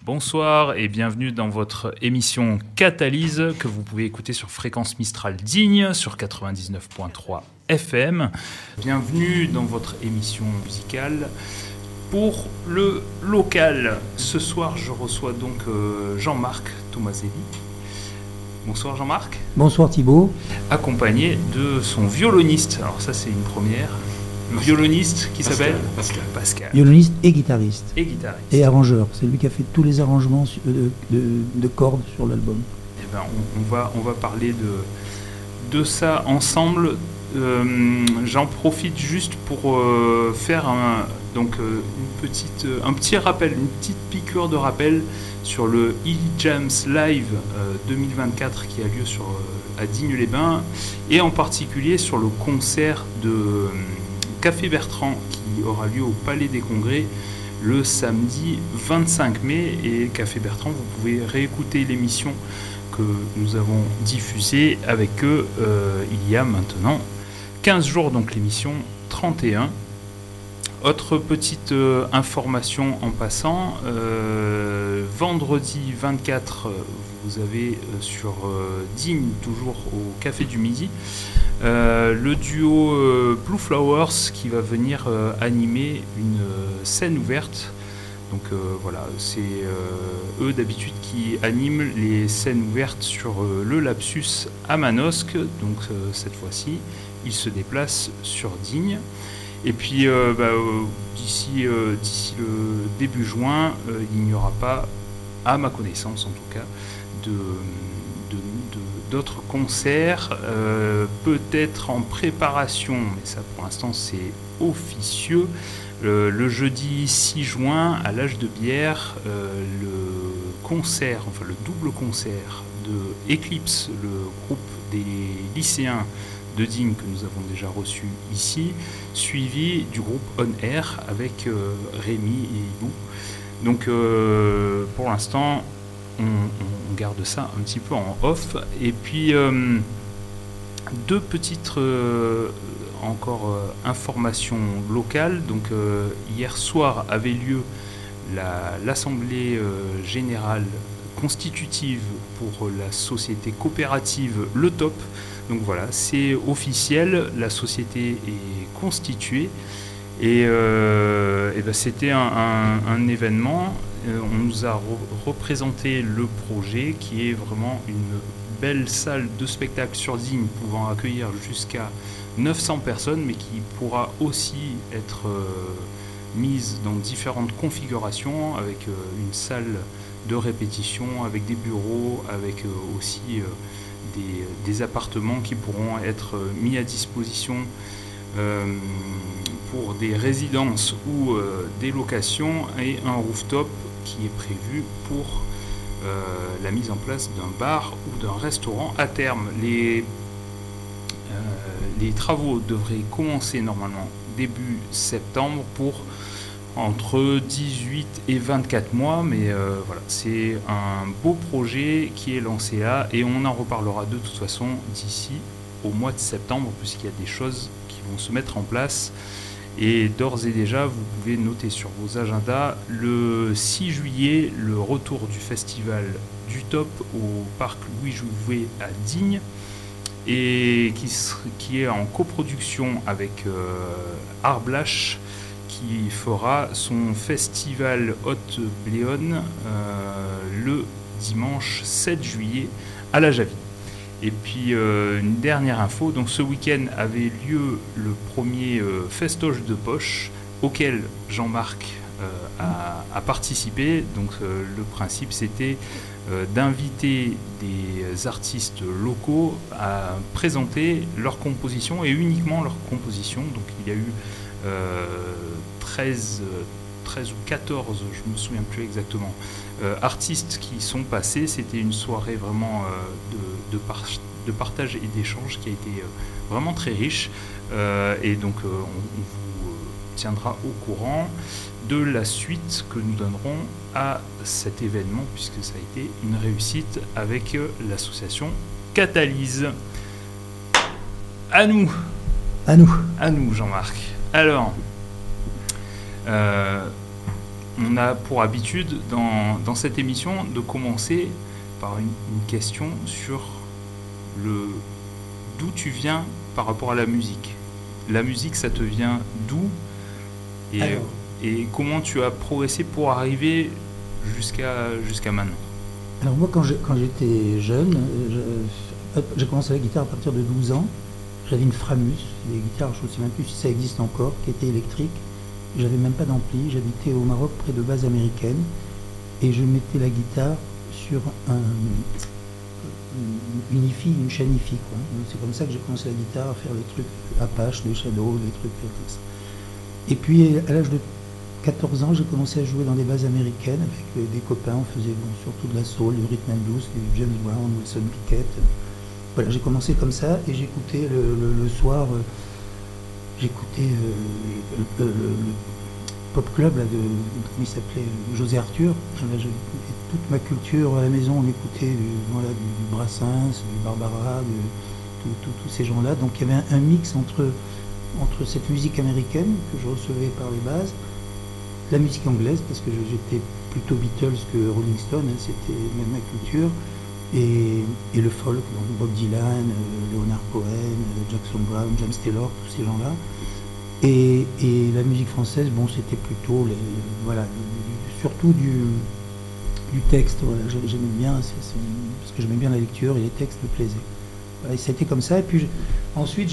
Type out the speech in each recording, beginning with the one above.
Bonsoir et bienvenue dans votre émission Catalyse que vous pouvez écouter sur Fréquence Mistral Digne sur 99.3 FM. Bienvenue dans votre émission musicale pour le local. Ce soir, je reçois donc Jean-Marc Tomaselli. Bonsoir Jean-Marc. Bonsoir Thibaut. Accompagné de son violoniste. Alors ça c'est une première. Violoniste qui s'appelle Pascal. Violoniste et guitariste. Et guitariste. Et arrangeur. C'est lui qui a fait tous les arrangements de cordes sur l'album. Eh ben, on va parler de ça ensemble. J'en profite juste pour faire un petit rappel, une petite piqûre de rappel sur le E-Jams Live 2024 qui a lieu à Digne-les-Bains et en particulier sur le concert de Café Bertrand qui aura lieu au Palais des Congrès le samedi 25 mai. Et Café Bertrand, vous pouvez réécouter l'émission que nous avons diffusée avec eux il y a maintenant 15 jours, donc l'émission 31. Autre petite information en passant, vendredi 24, vous avez sur Digne, toujours au Café du Midi, le duo Blue Flowers qui va venir animer une scène ouverte. Donc voilà, c'est eux d'habitude qui animent les scènes ouvertes sur le Lapsus à Manosque. Donc cette fois-ci, ils se déplacent sur Digne. Et puis d'ici le début juin, il n'y aura pas, à ma connaissance en tout cas, d'autres concerts, peut-être en préparation, mais ça pour l'instant c'est officieux. Le jeudi 6 juin, à l'Âge de Bière, le double concert de Eclipse, le groupe des lycéens de Digne que nous avons déjà reçu ici, suivi du groupe On Air avec Rémi et Ibou. Donc pour l'instant, on garde ça un petit peu en off. Et puis deux petites encore informations locales. Donc hier soir avait lieu l'assemblée générale constitutive pour la société coopérative Le Top. Donc voilà, c'est officiel, la société est constituée et c'était un événement. On nous a représenté le projet qui est vraiment une belle salle de spectacle sur Digne pouvant accueillir jusqu'à 900 personnes, mais qui pourra aussi être mise dans différentes configurations avec une salle de répétition, avec des bureaux, avec aussi des appartements qui pourront être mis à disposition pour des résidences ou des locations, et un rooftop qui est prévu pour la mise en place d'un bar ou d'un restaurant à terme. Les travaux devraient commencer normalement début septembre pour entre 18 et 24 mois, mais voilà, c'est un beau projet qui est lancé là, et on en reparlera de toute façon d'ici au mois de septembre, puisqu'il y a des choses qui vont se mettre en place. Et d'ores et déjà, vous pouvez noter sur vos agendas le 6 juillet, le retour du festival du Top au parc Louis Jouvet à Digne, et qui est en coproduction avec Arblash, qui fera son festival Haute Bléone le dimanche 7 juillet à la Javie. Et puis une dernière info, donc ce week-end avait lieu le premier festoche de poche auquel Jean-Marc a participé. Donc le principe c'était d'inviter des artistes locaux à présenter leurs compositions, et uniquement leurs compositions. Donc il y a eu 13 ou 14, je me souviens plus exactement, artistes qui sont passés. C'était une soirée vraiment de partage et d'échange qui a été vraiment très riche, et donc on vous tiendra au courant de la suite que nous donnerons à cet événement, puisque ça a été une réussite avec l'association Catalyse. À nous Jean-Marc. Alors On a pour habitude dans cette émission de commencer par une question sur d'où tu viens par rapport à la musique. La musique, ça te vient d'où et comment tu as progressé pour arriver jusqu'à maintenant? Alors moi, quand j'étais jeune, j'ai commencé la guitare à partir de 12 ans. J'avais une Framus, des guitares, je ne sais même plus si ça existe encore, qui était électrique. J'avais même pas d'ampli, j'habitais au Maroc près de bases américaines et je mettais la guitare sur une hi-fi, une chaîne hi-fi, quoi. C'est comme ça que j'ai commencé la guitare, à faire des trucs Apache, des Shadows, des trucs comme ça. Et puis à l'âge de 14 ans, j'ai commencé à jouer dans des bases américaines avec des copains, on faisait surtout de la soul, du rhythm and blues, du James Brown, Wilson Pickett. Voilà, j'ai commencé comme ça et j'écoutais le soir, j'écoutais le pop club là, comment il s'appelait, José Arthur. Toute ma culture à la maison, on écoutait du Brassens, du Barbara, tous ces gens-là. Donc il y avait un mix entre cette musique américaine que je recevais par les bases, la musique anglaise, parce que j'étais plutôt Beatles que Rolling Stone, hein, c'était même ma culture, et le folk, donc Bob Dylan, Leonard Cohen, Jackson Browne, James Taylor, tous ces gens-là. Et la musique française, bon, c'était plutôt surtout du texte. Voilà, j'aimais bien, parce que j'aimais bien la lecture et les textes me plaisaient. Voilà, et ça a été comme ça. Et puis ensuite,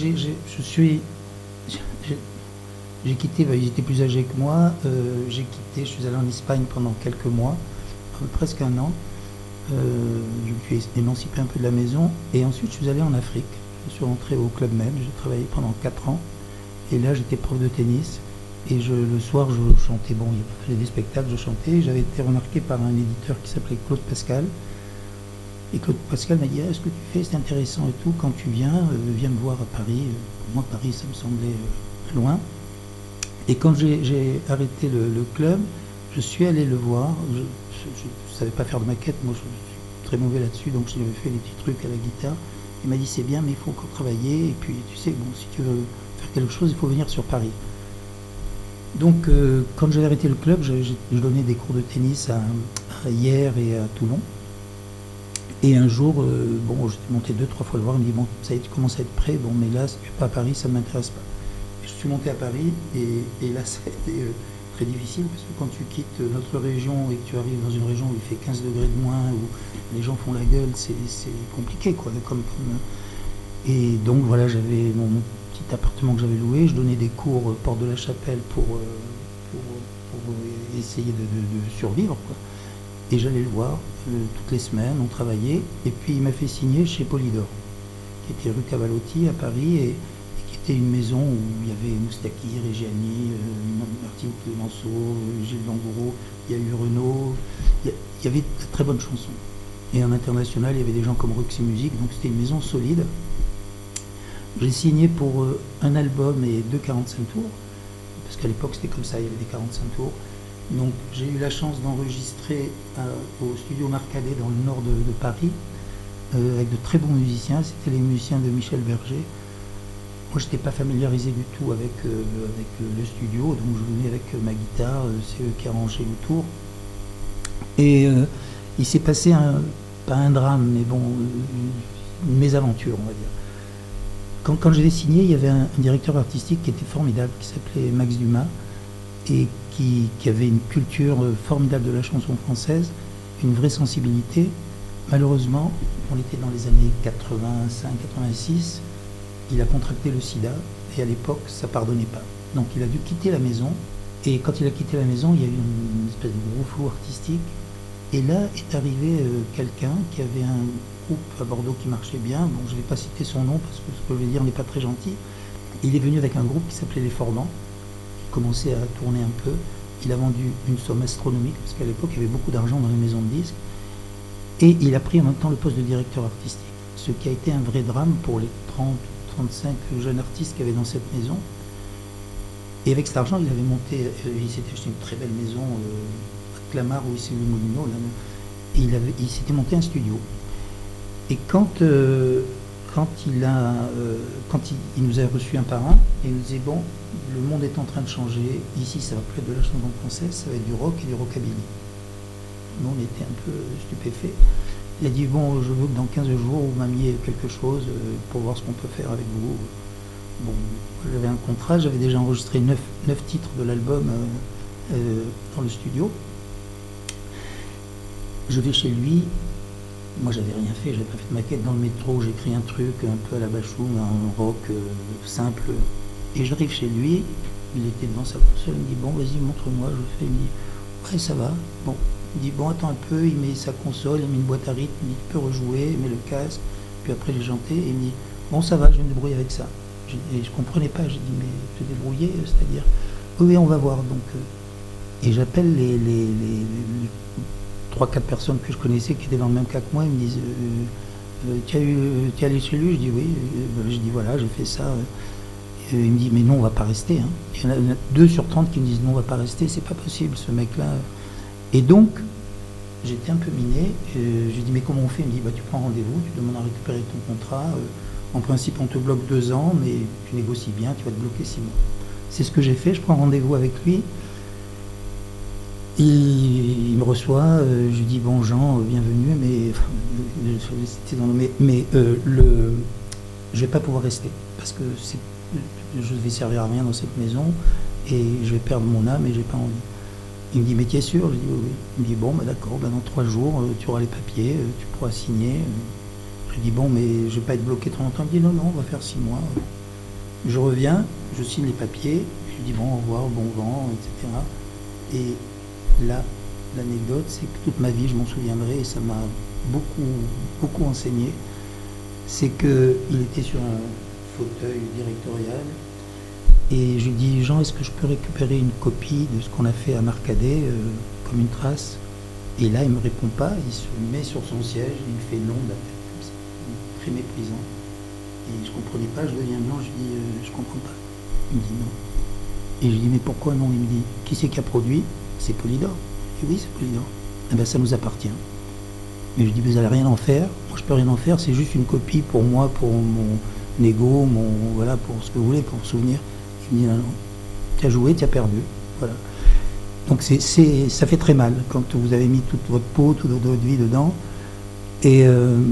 j'ai quitté, ils étaient plus âgés que moi, je suis allé en Espagne pendant quelques mois, presque un an. Je me suis émancipé un peu de la maison et ensuite je suis allé en Afrique. Je suis rentré au Club Med, j'ai travaillé pendant 4 ans et là j'étais prof de tennis et le soir je chantais, bon, il faisait des spectacles, je chantais et j'avais été remarqué par un éditeur qui s'appelait Claude Pascal. Et Claude Pascal m'a dit ce que tu fais c'est intéressant et tout, quand tu viens me voir à Paris. Pour moi Paris ça me semblait loin. Et quand j'ai arrêté le club, je suis allé le voir. Je ne savais pas faire de maquette, moi je suis très mauvais là-dessus, donc j'avais fait des petits trucs à la guitare. Il m'a dit c'est bien, mais il faut encore travailler, et puis tu sais, bon, si tu veux faire quelque chose, il faut venir sur Paris. Donc quand j'ai arrêté le club, je donnais des cours de tennis à Hyères et à Toulon. Et un jour, bon, j'étais monté 2-3 fois le voir, il me dit bon, ça y est, tu commences à être prêt, bon, mais là, si tu n'es pas à Paris, ça ne m'intéresse pas. Et je suis monté à Paris, et là, ça a été très difficile, parce que quand tu quittes notre région et que tu arrives dans une région où il fait 15 degrés de moins, où les gens font la gueule, c'est compliqué, quoi. Et donc, voilà, j'avais mon petit appartement que j'avais loué, je donnais des cours Porte de la Chapelle pour essayer de survivre, quoi. Et j'allais le voir toutes les semaines, on travaillait, et puis il m'a fait signer chez Polydor, qui était rue Cavalotti à Paris, et qui était une maison où il y avait Moustaki, Reggiani, Martine Clémenceau, Gilles Langoureau, il y a eu Renaud, il y avait de très bonnes chansons. Et en international, il y avait des gens comme Roxy Music, donc c'était une maison solide. J'ai signé pour un album et 2 45 tours, parce qu'à l'époque c'était comme ça, il y avait des 45 tours. Donc j'ai eu la chance d'enregistrer au studio Marcadet dans le nord de Paris, avec de très bons musiciens. C'était les musiciens de Michel Berger. Moi je n'étais pas familiarisé du tout avec le studio, donc je venais avec ma guitare, c'est eux qui arrangeaient le tour. Et il s'est passé pas un drame, mais bon, une mésaventure, on va dire. Quand je l'ai signé, il y avait un directeur artistique qui était formidable, qui s'appelait Max Dumas, et qui avait une culture formidable de la chanson française, une vraie sensibilité. Malheureusement, on était dans les années 85-86, il a contracté le sida, et à l'époque, ça ne pardonnait pas. Donc il a dû quitter la maison, et quand il a quitté la maison, il y a eu une espèce de gros flou artistique, et là est arrivé quelqu'un qui avait un groupe à Bordeaux qui marchait bien. Bon, je ne vais pas citer son nom, parce que ce que je vais dire n'est pas très gentil. Il est venu avec un groupe qui s'appelait Les Formans, commençait à tourner un peu. Il a vendu une somme astronomique, parce qu'à l'époque, il y avait beaucoup d'argent dans les maisons de disques. Et il a pris en même temps le poste de directeur artistique, ce qui a été un vrai drame pour les 30-35 jeunes artistes qu'il y avait dans cette maison. Et avec cet argent, il avait monté, il s'était acheté une très belle maison à Clamart, où il s'est mis Molino, et il s'était monté un studio. Et quand il nous a reçus un par un, et il nous disait, bon, le monde est en train de changer, ici ça va plus être de la chanson française, ça va être du rock et du rockabilly. Nous on était un peu stupéfaits. Il a dit, bon, je veux que dans 15 jours vous m'ameniez quelque chose pour voir ce qu'on peut faire avec vous. Bon, j'avais un contrat, j'avais déjà enregistré 9 titres de l'album dans le studio. Je vais chez lui. Moi, j'avais rien fait, j'avais pas fait de maquette dans le métro, j'ai écrit un truc un peu à la Bachoum, un rock simple. Et j'arrive chez lui, il était devant sa console, il me dit, bon, vas-y, montre-moi, je fais, il me dit, ouais, ça va. Bon, il me dit, bon, attends un peu, il met sa console, il met une boîte à rythme, il me dit, tu peux rejouer, il met le casque, puis après j'ai chanté, et il me dit, bon, ça va, je vais me débrouiller avec ça. Et je comprenais pas, j'ai dit, mais te débrouiller, c'est-à-dire, oui, on va voir. Donc, et j'appelle les 3-4 personnes que je connaissais qui étaient dans le même cas que moi, ils me disent tu es allé chez lui? Je dis oui. Je dis voilà, j'ai fait ça. Il me dit mais non, on va pas rester. Hein. Il y en a 2 sur 30 qui me disent non, on va pas rester, c'est pas possible ce mec-là. Et donc, j'étais un peu miné. Je lui dis mais comment on fait? Il me dit bah tu prends rendez-vous, tu demandes à récupérer ton contrat. En principe, on te bloque 2 ans, mais tu négocies bien, tu vas te bloquer 6 mois. C'est ce que j'ai fait, je prends rendez-vous avec lui. Il me reçoit, je lui dis bon Jean, bienvenue, mais je vais pas pouvoir rester parce que je vais servir à rien dans cette maison et je vais perdre mon âme et j'ai pas envie. Il me dit mais tu es sûr? Je dis oui, oui. Il me dit bon bah d'accord, bah dans 3 jours tu auras les papiers, tu pourras signer. Je lui dis bon mais je vais pas être bloqué trop longtemps. Il me dit non, on va faire 6 mois. Je reviens, je signe les papiers, je lui dis bon au revoir, bon vent, etc. Et là, l'anecdote, c'est que toute ma vie, je m'en souviendrai, et ça m'a beaucoup enseigné, c'est qu'il était sur un fauteuil directorial, et je lui dis, Jean, est-ce que je peux récupérer une copie de ce qu'on a fait à Marcadet, comme une trace? Et là, il ne me répond pas, il se met sur son siège, il me fait long de la tête, comme ça, très méprisant. Et je ne comprenais pas, je deviens blanc, je lui dis, je ne comprends pas. Il me dit non. Et je lui dis, mais pourquoi non? Il me dit, qui c'est qui a produit? C'est Polydor. Je dis oui, c'est Polydor. Eh bien, ça nous appartient. Mais je dis, vous n'allez rien en faire. Moi, je peux rien en faire. C'est juste une copie pour moi, pour mon ego, voilà, pour ce que vous voulez, pour me souvenir. Il me dit, non, non. Tu as joué, tu as perdu. Voilà. Donc, ça fait très mal quand vous avez mis toute votre peau, toute votre vie dedans. Et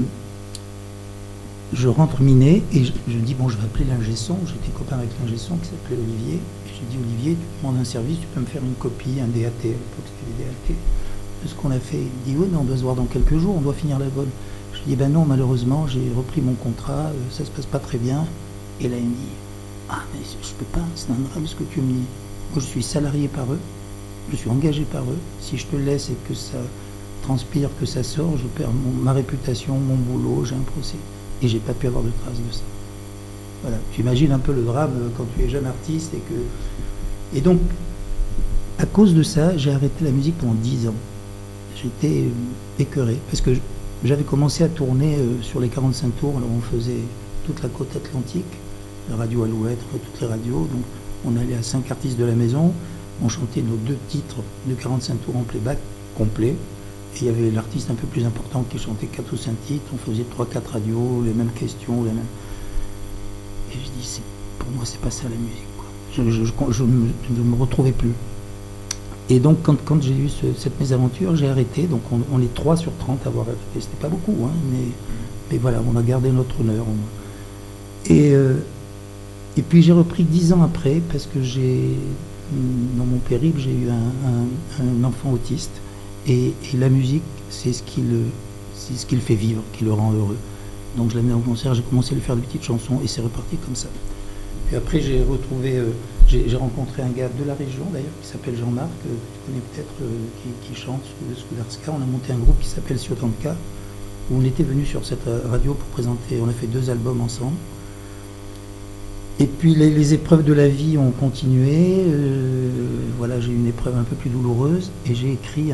je rentre miné et je dis, bon, je vais appeler l'ingé son. J'étais copain avec l'ingé son qui s'appelait Olivier. Je dis Olivier, tu demandes un service, tu peux me faire une copie, un DAT, à l'époque c'était des DAT, de ce qu'on a fait. Il dit oui, mais on doit se voir dans quelques jours, on doit finir l'album. Je dis ben non, malheureusement, j'ai repris mon contrat, ça se passe pas très bien. Et là il me dit, ah mais je peux pas, c'est un drame ce que tu me dis. Moi je suis salarié par eux, je suis engagé par eux. Si je te laisse et que ça transpire, que ça sort, je perds ma réputation, mon boulot, j'ai un procès. Et j'ai pas pu avoir de traces de ça. Voilà, tu imagines un peu le drame quand tu es jeune artiste et donc, à cause de ça, j'ai arrêté la musique pendant 10 ans. J'étais écœuré parce que j'avais commencé à tourner sur les 45 tours. Alors on faisait toute la côte atlantique, la radio Alouette, toutes les radios. Donc on allait à 5 artistes de la maison, on chantait nos 2 titres de 45 tours en playback complet. Et il y avait l'artiste un peu plus important qui chantait 4 ou 5 titres. On faisait 3-4 radios, les mêmes questions, les mêmes. Et je dis, pour moi, c'est pas ça la musique. Quoi. Je ne me retrouvais plus. Et donc, quand j'ai eu cette mésaventure, j'ai arrêté. Donc, on est 3 sur 30 à avoir arrêté. C'était pas beaucoup, hein, mais voilà, on a gardé notre honneur. Et puis, j'ai repris 10 ans après, parce que dans mon périple, j'ai eu un enfant autiste. Et la musique, c'est ce qui le fait vivre, qui le rend heureux. Donc je l'ai mis en concert, j'ai commencé à lui faire des petites chansons et c'est reparti comme ça. Puis après j'ai rencontré un gars de la région d'ailleurs qui s'appelle Jean-Marc, que tu connais peut-être, qui chante sous le Skudarska. On a monté un groupe qui s'appelle Siotanka, où on était venu sur cette radio pour présenter, on a fait 2 albums ensemble. Et puis les épreuves de la vie ont continué, voilà, j'ai eu une épreuve un peu plus douloureuse et j'ai écrit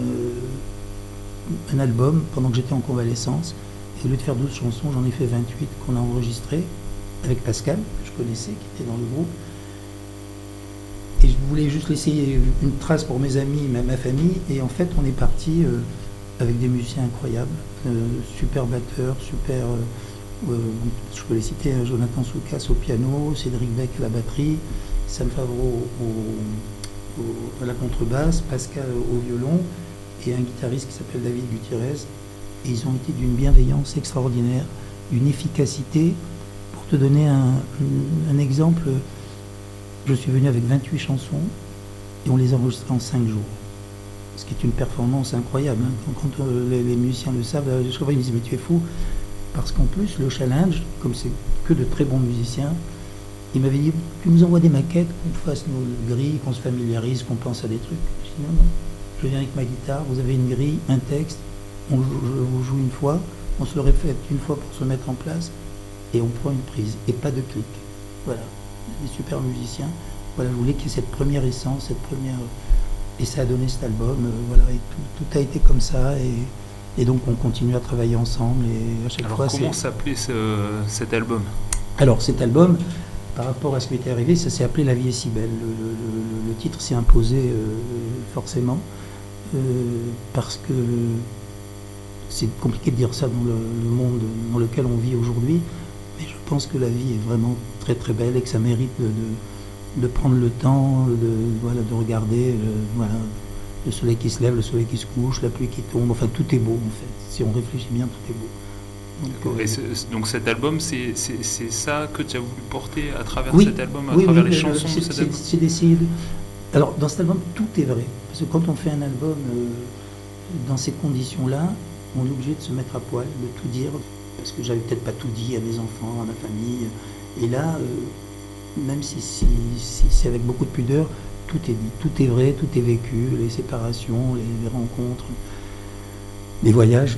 un album pendant que j'étais en convalescence. Et au lieu de faire 12 chansons, j'en ai fait 28 qu'on a enregistrées avec Pascal, que je connaissais, qui était dans le groupe. Et je voulais juste laisser une trace pour mes amis, ma famille. Et en fait, on est parti avec des musiciens incroyables, super batteurs, super Je peux les citer, Jonathan Soukas au piano, Cédric Beck à la batterie, Sam Favreau à la contrebasse, Pascal au violon et un guitariste qui s'appelle David Gutiérrez. Et ils ont été d'une bienveillance extraordinaire, d'une efficacité. Pour te donner un exemple, je suis venu avec 28 chansons et on les a enregistrées en 5 jours. Ce qui est une performance incroyable. Hein. Quand les musiciens le savent, je crois qu'ils me disent mais tu es fou. Parce qu'en plus, le challenge, comme c'est que de très bons musiciens, il m'avait dit tu nous envoies des maquettes, qu'on fasse nos grilles, qu'on se familiarise, qu'on pense à des trucs. Je dis non, je viens avec ma guitare, vous avez une grille, un texte, je vous joue une fois, on se le répète une fois pour se mettre en place, et on prend une prise, et pas de clic. Voilà, des super musiciens. Voilà, je voulais qu'il y ait cette première essence, cette première... Et ça a donné cet album, voilà, et tout a été comme ça, et donc on continue à travailler ensemble, et à chaque fois... Alors comment s'appelait cet album ? Alors cet album, par rapport à ce qui était arrivé, ça s'est appelé La vie est si belle. Le titre s'est imposé forcément, parce que c'est compliqué de dire ça dans le monde dans lequel on vit aujourd'hui, mais je pense que la vie est vraiment très très belle et que ça mérite de prendre le temps de regarder le soleil qui se lève, le soleil qui se couche, la pluie qui tombe, enfin tout est beau en fait. Si on réfléchit bien, tout est beau. Donc cet album, c'est ça que tu as voulu porter à travers oui, cet album, à travers les chansons de cet album ? C'est d'essayer de... Alors dans cet album, tout est vrai. Parce que quand on fait un album dans ces conditions-là, on est obligé de se mettre à poil, de tout dire, parce que j'avais peut-être pas tout dit à mes enfants, à ma famille. Et là, même si c'est avec beaucoup de pudeur, tout est dit, tout est vrai, tout est vécu, les séparations, les rencontres, les voyages.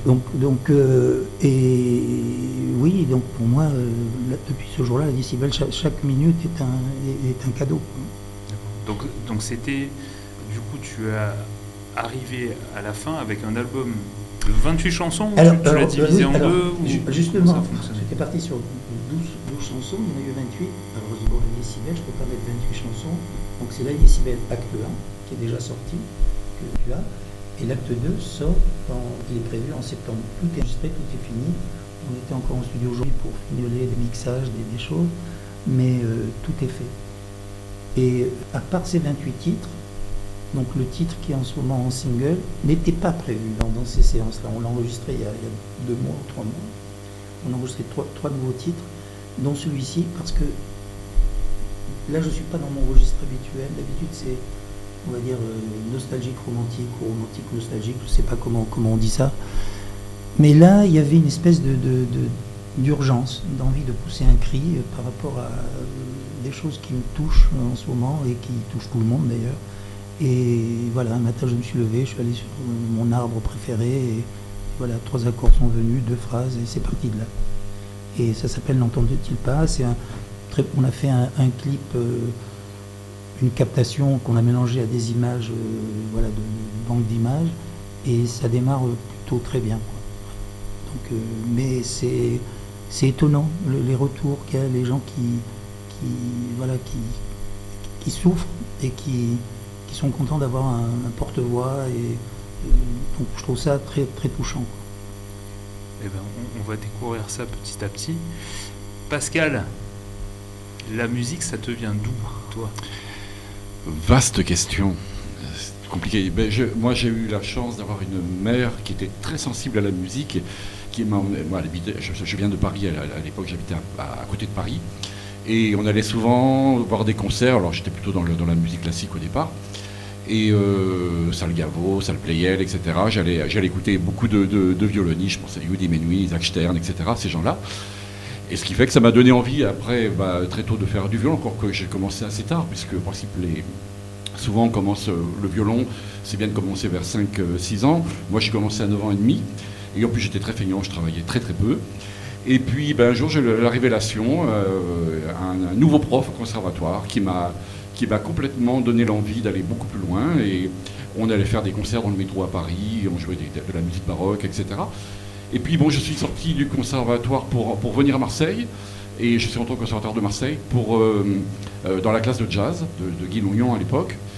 Et oui, donc pour moi, depuis ce jour-là, la Décibel, chaque minute est un cadeau. Donc c'était, du coup, tu as arrivé à la fin avec un album de 28 chansons, tu l'as divisé en deux justement, j'étais parti sur 12 chansons, il y en a eu 28. Alors je dis, bon, la Décibel, je ne peux pas mettre 28 chansons. Donc c'est la Décibel acte 1, qui est déjà sorti, que tu as. Et l'acte 2 sort, il est prévu en septembre. Tout est enregistré, tout est fini. On était encore en studio aujourd'hui pour fignoler des mixages, des choses, mais tout est fait. Et à part ces 28 titres, donc le titre qui est en ce moment en single n'était pas prévu dans ces séances-là. On l'a enregistré il y a 2 mois ou 3 mois. On a enregistré 3 nouveaux titres, dont celui-ci, parce que là je ne suis pas dans mon registre habituel. D'habitude c'est, on va dire, nostalgique romantique ou romantique nostalgique, je ne sais pas comment on dit ça. Mais là, il y avait une espèce d'urgence, d'envie de pousser un cri par rapport à des choses qui me touchent en ce moment et qui touchent tout le monde d'ailleurs. Et voilà, un matin je me suis levé, je suis allé sur mon arbre préféré et voilà, 3 accords sont venus, 2 phrases et c'est parti de là. Et ça s'appelle N'entendait-il pas ? On a fait un clip, une captation qu'on a mélangée à des images, de banque d'images, et ça démarre plutôt très bien, quoi. Donc, mais c'est étonnant les retours qu'il y a, les gens qui souffrent et qui sont contents d'avoir un porte-voix, et donc je trouve ça très très touchant, quoi. Eh ben, on va découvrir ça petit à petit. Pascal, la musique, ça te vient d'où, toi ? Vaste question. C'est compliqué. Moi, j'ai eu la chance d'avoir une mère qui était très sensible à la musique, qui m'a emmené. Moi, je viens de Paris, à l'époque, j'habitais à côté de Paris. Et on allait souvent voir des concerts. Alors, j'étais plutôt dans la musique classique au départ. Et Salle Gaveau, Salle Pleyel, etc. J'allais écouter beaucoup de violonistes. Je pensais à Yehudi Menuhin, Isaac Stern, etc. Ces gens-là. Et ce qui fait que ça m'a donné envie, après, très tôt, de faire du violon, encore que j'ai commencé assez tard, puisque, en principe, souvent, on commence le violon, c'est bien de commencer vers 5-6 ans. Moi, j'ai commencé à 9 ans et demi. Et en plus, j'étais très feignant, je travaillais très, très peu. Et puis, un jour, j'ai eu la révélation, un nouveau prof au conservatoire qui m'a complètement donné l'envie d'aller beaucoup plus loin. Et on allait faire des concerts dans le métro à Paris, on jouait de la musique baroque, etc. Et puis, je suis sorti du conservatoire pour venir à Marseille. Et je suis rentré au conservatoire de Marseille dans la classe de jazz de Guy Longnon à l'époque.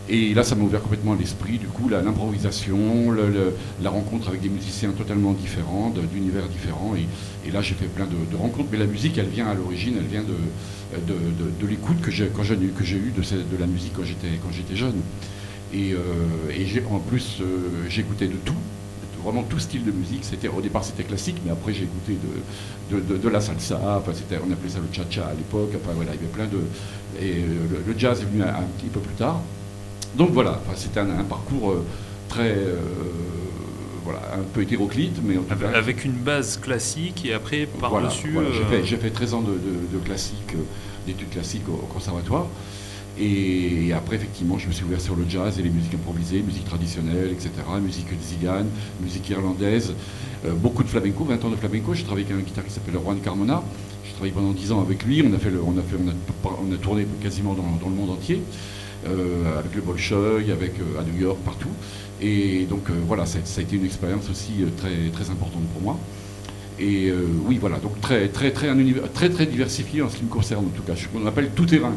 Et là, ça m'a ouvert complètement l'esprit, du coup, l'improvisation, la rencontre avec des musiciens totalement différents, d'univers différents. Et là, j'ai fait plein de rencontres. Mais la musique, elle vient à l'origine, elle vient de l'écoute que j'ai eue de la musique quand j'étais jeune. Et en plus, j'écoutais de tout. Vraiment tout style de musique. Au départ c'était classique, mais après j'ai écouté de la salsa, enfin, on appelait ça le cha-cha à l'époque, enfin, voilà, il y avait plein de... Et le jazz est venu un petit peu plus tard. Donc voilà, enfin, c'était un parcours très... voilà, un peu hétéroclite, mais en tout cas, avec une base classique et après par-dessus... Voilà. J'ai fait 13 ans de classique, d'études classiques au conservatoire. Et après, effectivement, je me suis ouvert sur le jazz et les musiques improvisées, musique traditionnelle, etc., musique zigane, musique irlandaise, beaucoup de flamenco, 20 ans de flamenco. J'ai travaillé avec un guitariste qui s'appelle Juan Carmona. J'ai travaillé pendant 10 ans avec lui. On a tourné quasiment dans le monde entier, avec le Bolshoi, à New York, partout. Et donc, voilà, ça a été une expérience aussi très, très importante pour moi. Et oui, voilà, donc un univers très diversifié en ce qui me concerne, en tout cas. On appelle tout terrain.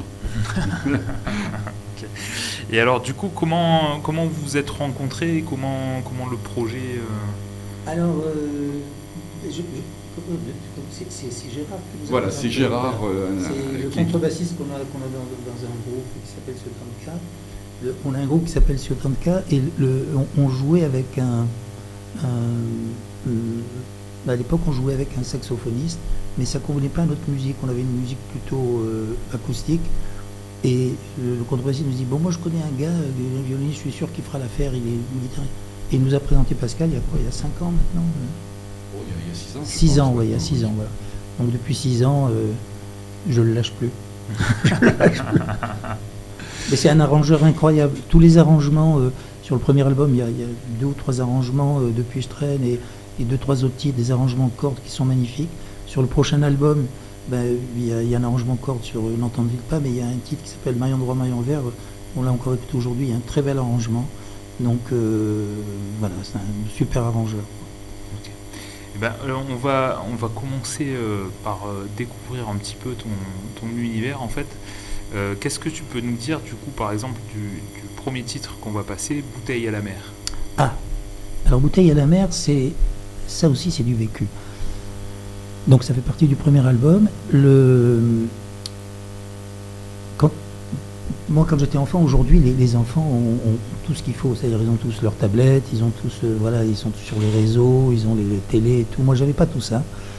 Okay. Et alors, du coup, comment vous vous êtes rencontrés, comment le projet Alors, c'est Gérard qui nous a... Voilà, c'est Gérard. C'est le contrebassiste qu'on a dans un groupe qui s'appelle Ciotanka. On a un groupe qui s'appelle Ciotanka et on jouait avec à l'époque, on jouait avec un saxophoniste, mais ça ne convenait pas à notre musique. On avait une musique plutôt acoustique. Et le contrebassiste nous dit, bon, moi je connais un gars, un violoniste, je suis sûr qu'il fera l'affaire, il est guitariste. Et il nous a présenté Pascal, il y a quoi, il y a 5 ans maintenant il y a 6 ans. 6 ans, oui, il y a 6 ans, voilà. Donc depuis 6 ans, je ne le lâche plus. Mais c'est un arrangeur incroyable. Tous les arrangements, sur le premier album, il y a 2 ou 3 arrangements depuis Je traîne et 2-3 autres titres, des arrangements de cordes qui sont magnifiques. Sur le prochain album, il y a un arrangement de cordes sur N'entendez pas, mais il y a un titre qui s'appelle Maillon droit, maillon vert. On l'a encore écouté aujourd'hui, il y a un très bel arrangement. Donc voilà, c'est un super arrangeur. Okay. Eh ben, on va commencer par découvrir un petit peu ton univers en fait. Qu'est-ce que tu peux nous dire du coup par exemple du premier titre qu'on va passer, Bouteille à la mer? Ah, alors Bouteille à la mer, ça aussi c'est du vécu. Donc ça fait partie du premier album. Quand j'étais enfant, aujourd'hui, les enfants ont tout ce qu'il faut. C'est-à-dire ils ont tous leurs tablettes, ils ont tous, ils sont tous sur les réseaux, ils ont les télés et tout. Moi, j'avais pas tout ça.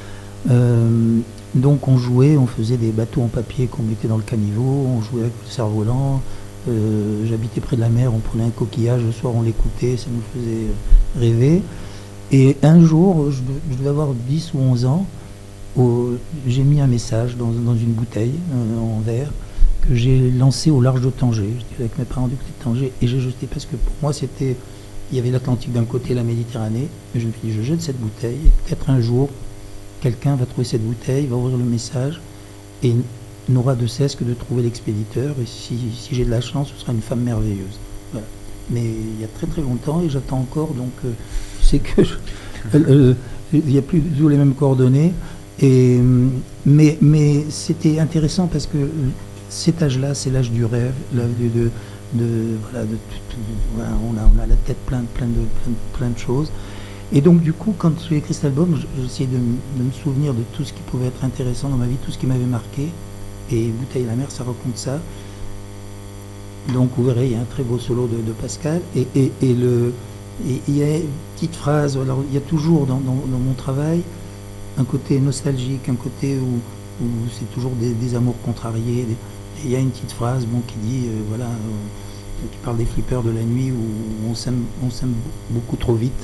Donc on jouait, on faisait des bateaux en papier qu'on mettait dans le caniveau, on jouait avec le cerf-volant. J'habitais près de la mer, on prenait un coquillage, le soir on l'écoutait, ça nous faisait rêver. Et un jour, je devais avoir 10 ou 11 ans, j'ai mis un message dans une bouteille en verre que j'ai lancé au large de Tanger. J'étais avec mes parents du côté de Tanger et j'ai jeté parce que pour moi il y avait l'Atlantique d'un côté et la Méditerranée. Et je me suis dit, je jette cette bouteille et peut-être un jour quelqu'un va trouver cette bouteille, va ouvrir le message et n'aura de cesse que de trouver l'expéditeur. Et si j'ai de la chance, ce sera une femme merveilleuse. Voilà. Mais il y a très très longtemps et j'attends encore, donc je sais que il n'y a plus du tout les mêmes coordonnées. Mais c'était intéressant parce que cet âge-là, c'est l'âge du rêve, l'âge on a la tête plein de choses. Et donc du coup, quand j'ai écrit cet album, j'essayais de me souvenir de tout ce qui pouvait être intéressant dans ma vie, tout ce qui m'avait marqué. Et Bouteille à la mer, ça raconte ça. Donc vous verrez, il y a un très beau solo de Pascal. Et il y a une petite phrase, alors il y a toujours dans mon travail un côté nostalgique, un côté où c'est toujours des amours contrariés. Et il y a une petite phrase qui dit, qui parle des flippers de la nuit où on s'aime beaucoup trop vite.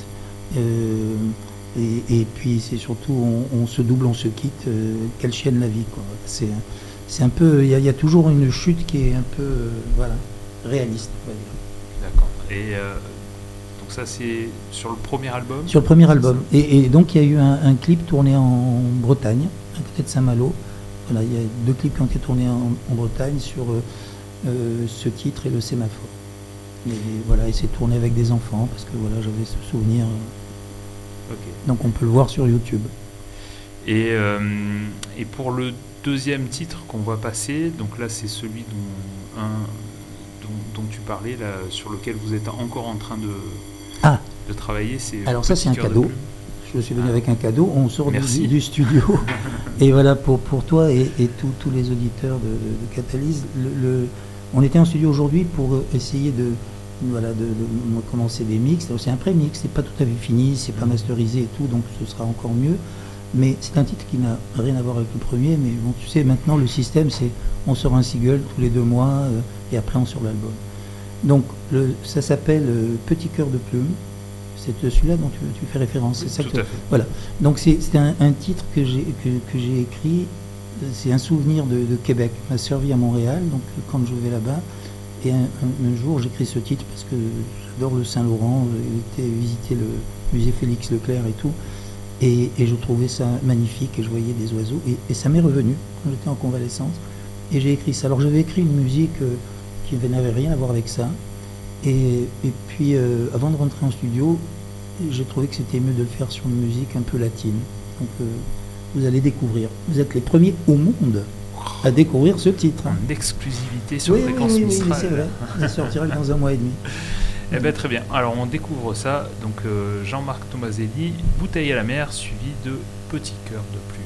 Et puis c'est surtout, on se double, on se quitte, quelle chienne la vie, quoi. C'est un peu, il y a toujours une chute qui est un peu, réaliste, on va dire. D'accord. Et donc ça c'est sur le premier album? Sur le premier album. Et donc il y a eu un clip tourné en Bretagne, à côté de Saint-Malo. Voilà, il y a 2 clips qui ont été tournés en Bretagne sur ce titre et le sémaphore. Et voilà, et c'est tourné avec des enfants parce que voilà, j'avais ce souvenir. Okay. Donc on peut le voir sur YouTube. Et pour le deuxième titre qu'on va passer, donc là c'est celui dont tu parlais, là, sur lequel vous êtes encore en train de travailler, c'est... Alors ça, c'est un cadeau. Je suis venu avec un cadeau. On sort du studio. Et voilà, pour toi et tous les auditeurs de Catalyse, on était en studio aujourd'hui pour essayer de commencer des mix. C'est un pré-mix, c'est pas tout à fait fini, c'est pas masterisé et tout, donc ce sera encore mieux. Mais c'est un titre qui n'a rien à voir avec le premier. Mais bon, tu sais, maintenant le système, c'est on sort un single tous les 2 mois et après on sort l'album. Donc ça s'appelle Petit cœur de plume. C'est celui-là dont tu fais référence, c'est ça? Tout à fait. Voilà. Donc c'est un titre que j'ai écrit. C'est un souvenir de Québec. Ma sœur vit à Montréal, donc quand je vais là-bas, et un jour j'écris ce titre parce que j'adore le Saint-Laurent. J'ai été visiter le musée Félix Leclerc et tout, et je trouvais ça magnifique et je voyais des oiseaux et ça m'est revenu quand j'étais en convalescence et j'ai écrit ça. Alors j'avais écrit une musique qui n'avait rien à voir avec ça. Et puis, avant de rentrer en studio, j'ai trouvé que c'était mieux de le faire sur une musique un peu latine. Donc, vous allez découvrir. Vous êtes les premiers au monde à découvrir ce titre. En exclusivité sur Fréquence Mistral. Oui, c'est vrai. Ça sortira dans 1 mois et demi. Eh bien, très bien. Alors, on découvre ça. Donc, Jean-Marc Tomaselli, Bouteille à la mer, suivi de Petit cœur de plume.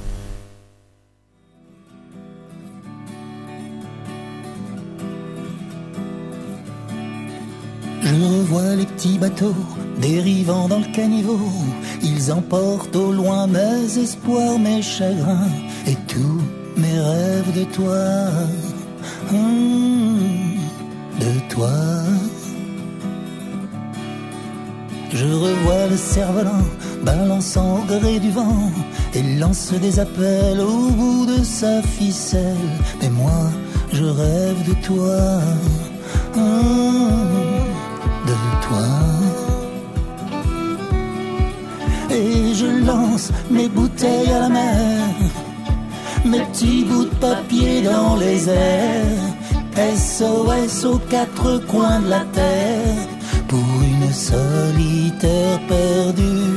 Je revois les petits bateaux dérivant dans le caniveau. Ils emportent au loin mes espoirs, mes chagrins et tous mes rêves de toi. De toi. Je revois le cerf-volant balançant au gré du vent et lance des appels au bout de sa ficelle. Mais moi, je rêve de toi. De toi. Et je lance mes bouteilles à la mer, mes petits bouts de papier dans les airs, SOS aux 4 coins de la terre, pour une solitaire perdue.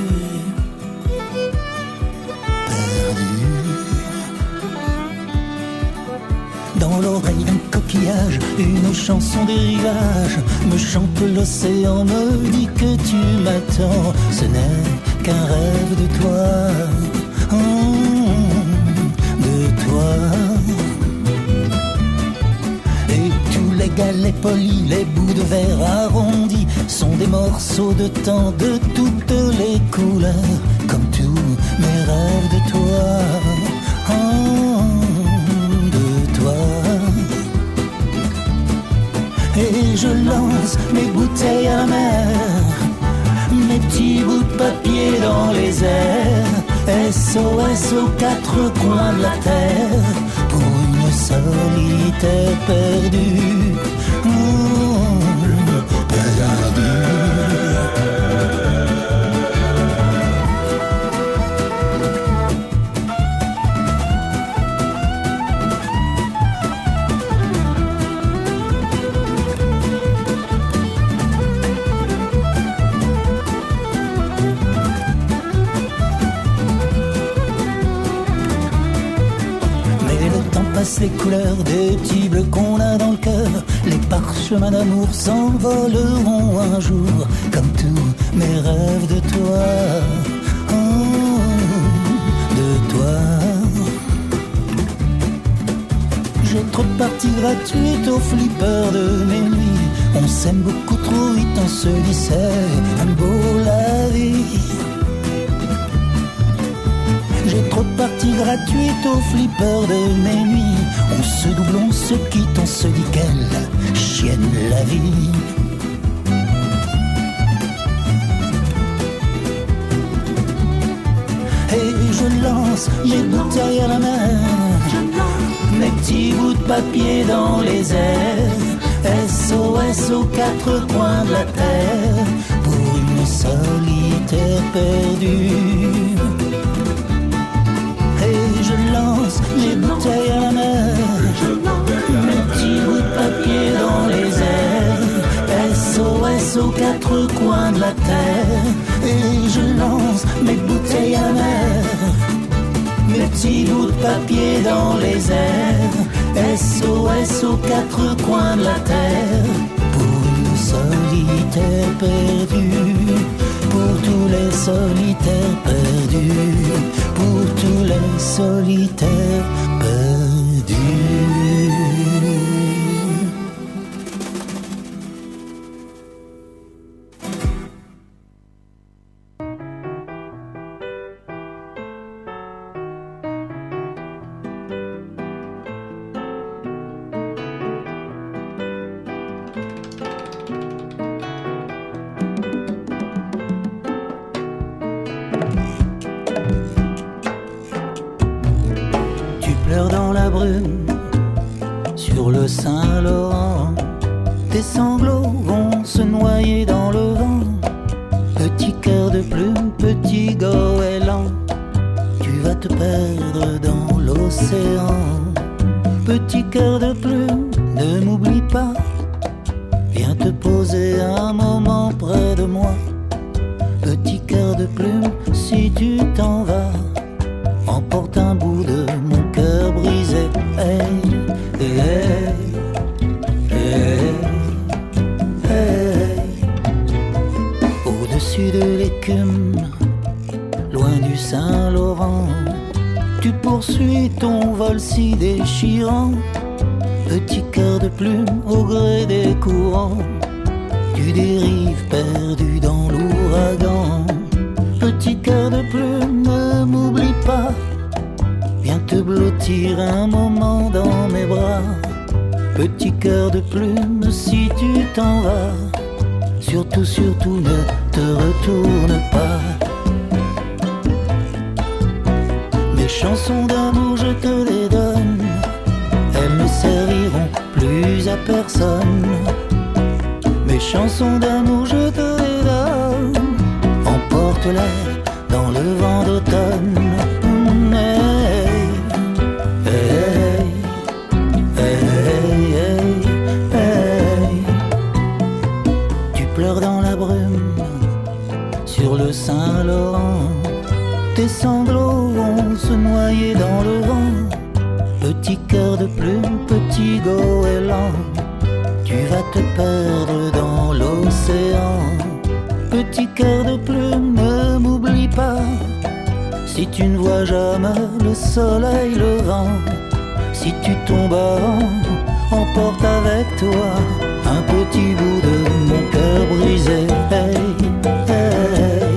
Dans l'oreille d'un coquillage, une chanson des rivages me chante l'océan, me dit que tu m'attends. Ce n'est qu'un rêve de toi, de toi. Et tous les galets polis, les bouts de verre arrondis sont des morceaux de temps de toutes les couleurs, comme tous mes rêves de toi. Et je lance mes bouteilles à la mer, mes petits bouts de papier dans les airs, SOS aux 4 coins de la terre, pour une solitaire perdue. Les couleurs des petits bleus qu'on a dans le cœur, les parchemins d'amour s'envoleront un jour, comme tous mes rêves de toi, de toi. J'ai trop de parties gratuites au flipper de mes nuits, on s'aime beaucoup trop vite, on se dit c'est un beau la vie. J'ai trop de parties gratuites au flipper de mes nuits. On se double, on se quitte, on se dit quelle chienne la vie. Et je lance mes bouteilles à la mer, mes petits bouts de papier dans les airs, SOS aux 4 coins de la terre, pour une solitaire perdue. Et je lance les bouteilles à la mer, mes petits bouts de papier dans les airs, SOS aux 4 coins de la terre. Et je lance mes bouteilles à la mer, mes petits bouts de papier dans les airs, SOS aux 4 coins de la terre, solitaires perdus, pour tous les solitaires perdus, pour tous les solitaires perdus. Dans la brume, sur le Saint-Laurent, tes sanglots vont se noyer dans le vent. Petit cœur de plume, petit goéland, tu vas te perdre dans l'océan. Petit cœur de plume, ne m'oublie pas, viens te poser un moment près de moi. Petit cœur de plume, si tu t'en vas, emporte un bout de mon cœur brisé. Hey, hey, hey, hey. Au-dessus de l'écume, loin du Saint-Laurent, tu poursuis ton vol si déchirant. Petit cœur de plume au gré des courants, tu dérives perdu dans l'ouragan. Petit cœur de plume, ne m'oublie pas, viens te blottir un moment dans mes bras. Petit cœur de plume, si tu t'en vas, surtout, surtout ne te retourne pas. Mes chansons d'amour, je te les donne, elles ne serviront plus à personne. Mes chansons d'amour, je te les donne, emporte-les dans le vent d'automne. Hey, hey, hey, hey, hey. Tu pleures dans la brume, sur le Saint-Laurent, tes sanglots vont se noyer dans le vent. Petit cœur de plume, petit goéland, tu vas te perdre dans l'océan. Petit cœur de plume, ne m'oublie pas, si tu ne vois jamais le soleil levant. Si tu tombes avant, emporte avec toi un petit bout de mon cœur brisé. Hey, hey,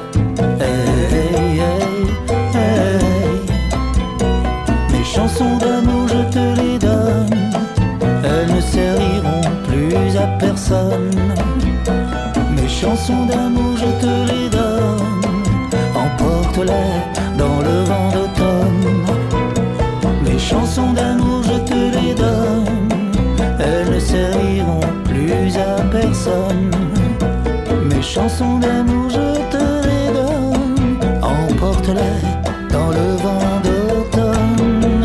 hey, hey, hey. Mes chansons d'amour, je te les donne, elles ne serviront plus à personne. Mes chansons d'amour, je te les donne, emporte-les dans le vent d'automne. Mes chansons d'amour, je te les donne, elles ne serviront plus à personne. Mes chansons d'amour, je te les donne, emporte-les dans le vent d'automne.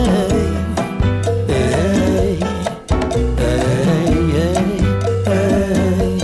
Hey, hey, hey, hey.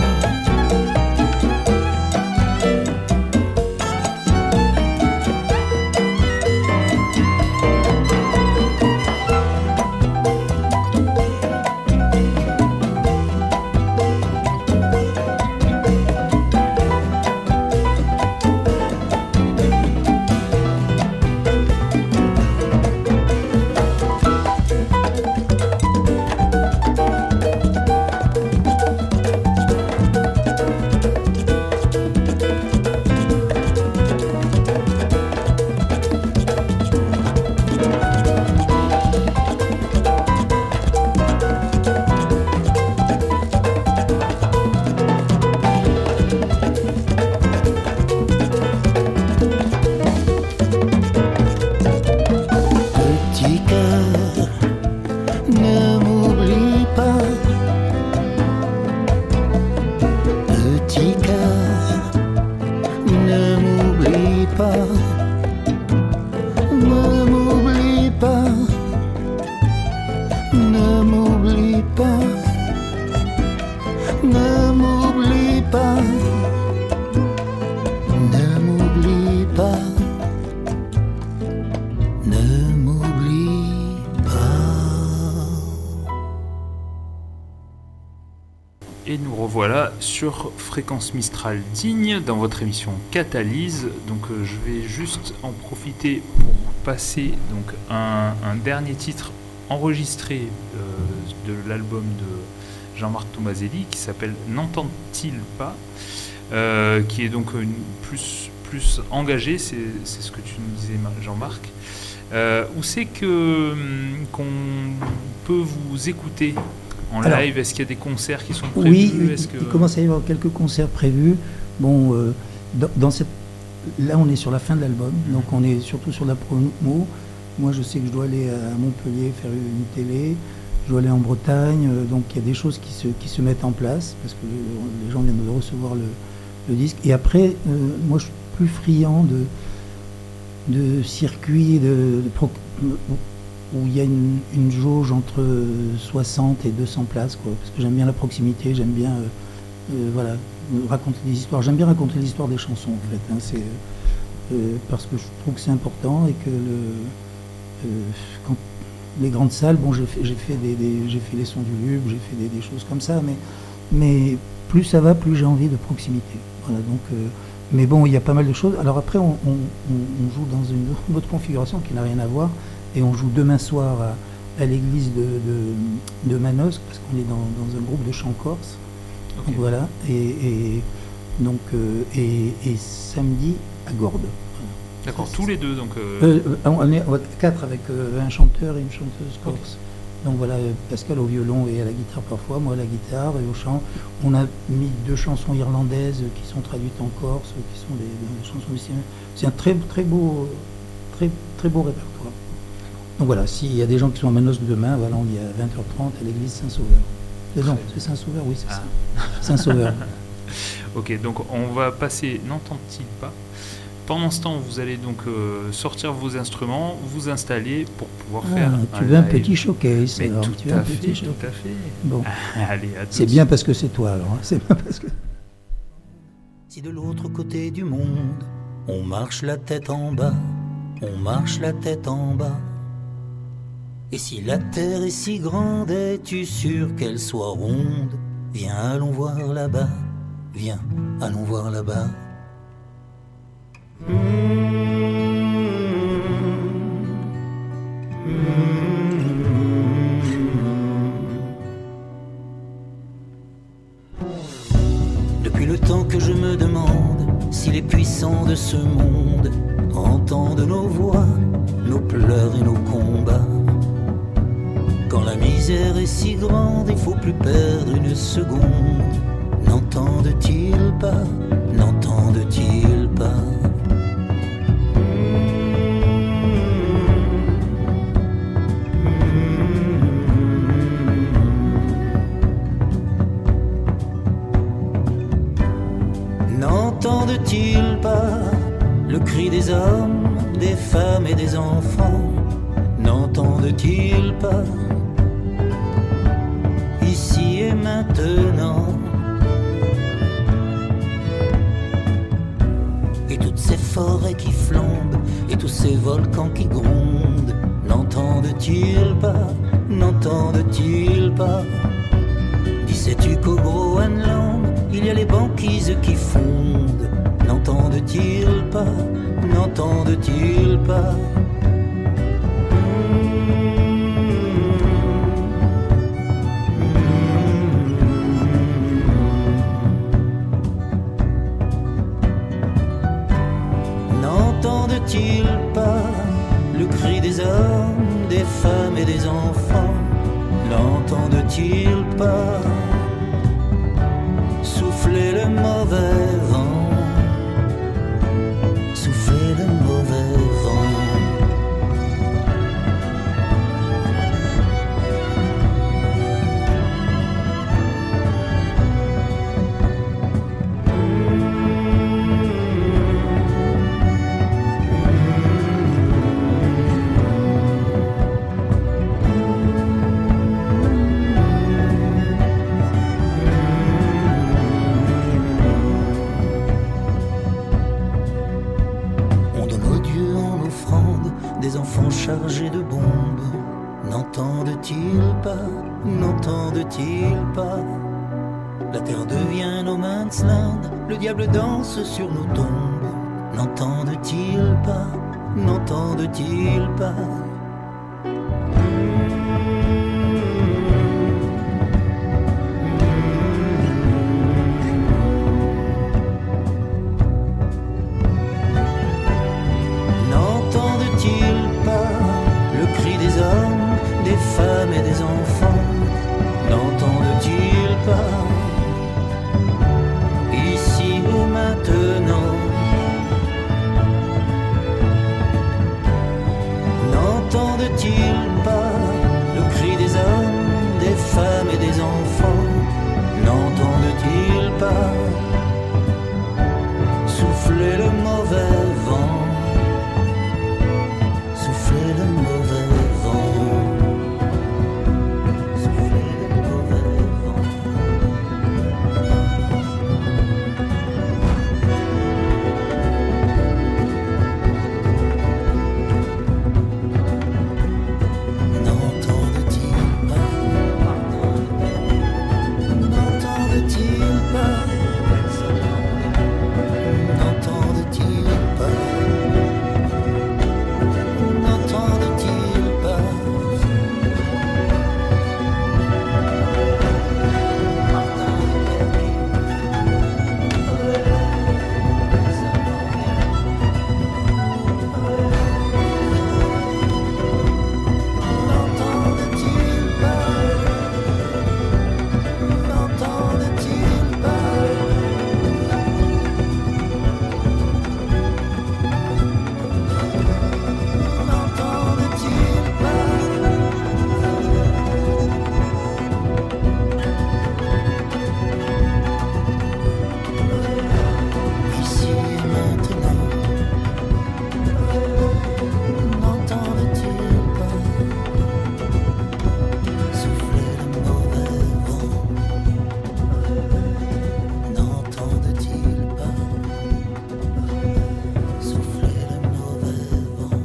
Et nous revoilà sur Fréquence Mistral Digne dans votre émission Catalyse. Donc je vais juste en profiter pour passer donc un dernier titre enregistré de l'album de Jean-Marc Tomaselli qui s'appelle N'entend-il pas, qui est donc plus engagé, c'est ce que tu nous disais Jean-Marc. Où c'est qu'on peut vous écouter en live? Est-ce qu'il y a des concerts qui sont prévus? Oui, il commence à y avoir quelques concerts prévus. Bon, là on est sur la fin de l'album, donc on est surtout sur la promo. Moi je sais que je dois aller à Montpellier faire une télé, je dois aller en Bretagne, donc il y a des choses qui se mettent en place, parce que les gens viennent de recevoir le disque. Et après, moi je suis plus friand de circuits où il y a une jauge entre 60 et 200 places, quoi, parce que j'aime bien la proximité, j'aime bien raconter des histoires. J'aime bien raconter l'histoire des chansons, en fait. C'est parce que je trouve que c'est important et que quand les grandes salles, bon, j'ai fait les sons du Lube, j'ai fait des choses comme ça, mais plus ça va, plus j'ai envie de proximité. Voilà, donc. Mais bon, il y a pas mal de choses. Alors après, on joue dans une autre configuration qui n'a rien à voir. Et on joue demain soir à l'église de Manosque, parce qu'on est dans un groupe de chant corse. Okay. Donc voilà. Et samedi à Gordes. D'accord, tous les deux. Donc on est 4 avec un chanteur et une chanteuse corse. Okay. Donc voilà, Pascal au violon et à la guitare parfois, moi à la guitare et au chant. On a mis 2 chansons irlandaises qui sont traduites en corse, qui sont des chansons musiciennes. C'est un très beau répertoire. Donc voilà, s'il y a des gens qui sont à Manosque demain, voilà, on y est à 20h30 à l'église Saint-Sauveur. C'est Saint-Sauveur, oui, c'est ça. Saint-Sauveur. Ok, donc on va passer N'entend-il pas. Pendant ce temps, vous allez donc sortir vos instruments, vous installer pour pouvoir faire tu veux un petit showcase. Mais alors, tout à fait. Bon. Allez, à tous. C'est bien parce que c'est toi, alors. Hein. C'est bien parce que... Si de l'autre côté du monde, on marche la tête en bas, on marche la tête en bas. Et si la terre est si grande, es-tu sûr qu'elle soit ronde? Viens, allons voir là-bas, viens, allons voir là-bas. Depuis le temps que je me demande si les puissants de ce monde entendent nos voix, nos pleurs et nos combats. Quand la misère est si grande, il faut plus perdre une seconde. N'entendent-ils pas? N'entendent-ils pas? N'entendent-ils pas le cri des hommes, des femmes et des enfants? N'entendent-ils pas ici et maintenant? Et toutes ces forêts qui flambent et tous ces volcans qui grondent, n'entendent-ils pas? N'entendent-ils pas? Disais-tu qu'au Groenland il y a les banquises qui fondent? N'entendent-ils pas? N'entendent-ils pas? N'entendent-ils pas le cri des hommes, des femmes et des enfants? N'entendent-ils pas souffler le mauvais vent? Souffler le mauvais vent. Chargés de bombes, n'entendent-ils pas? N'entendent-ils pas? La terre devient no man's land, le diable danse sur nos tombes. N'entendent-ils pas, n'entendent-ils pas? N'entendent-ils pas le cri des hommes, des femmes et des enfants? N'entendent-ils pas ici et maintenant? N'entendent-ils pas le cri des hommes, des femmes et des enfants? N'entendent-ils pas souffler le mauvais vent? Souffler le mauvais vent. Souffler le mauvais vent. N'entendent-ils pas? N'entendent-ils pas? N'entendent-ils pas? N'entendent-ils pas? N'entendent-ils pas? N'entendent-ils pas? N'entendent-ils pas? Ici et maintenant, n'entendent-ils pas souffler le mauvais vent? N'entendent-ils pas souffler le mauvais vent?